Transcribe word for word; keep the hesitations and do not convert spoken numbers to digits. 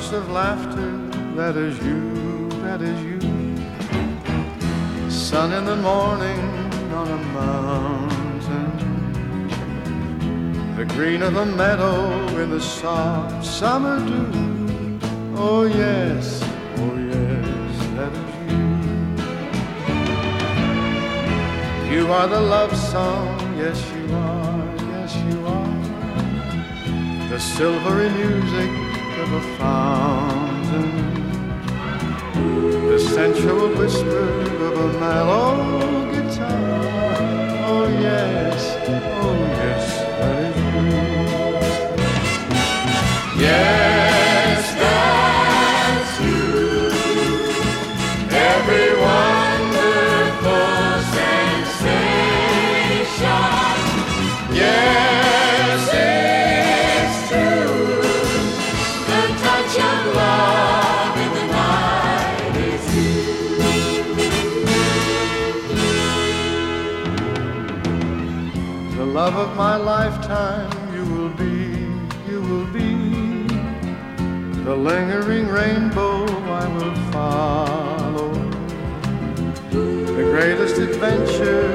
burst of laughter, that is you, that is you. Sun in the morning on a mountain, the green of the meadow in the soft summer dew. Oh yes, oh yes, that is you. You are the love song, yes you are, yes you are. The silvery music of a fountain, the sensual whisper of a mellow guitar. Oh yes, oh yes, that is you. Yes, that's you. Every wonderful sensation. Yes, it's true. The touch of love in the night is you. The love of my lifetime you will be, you will be. The lingering rainbow I will follow. The greatest adventure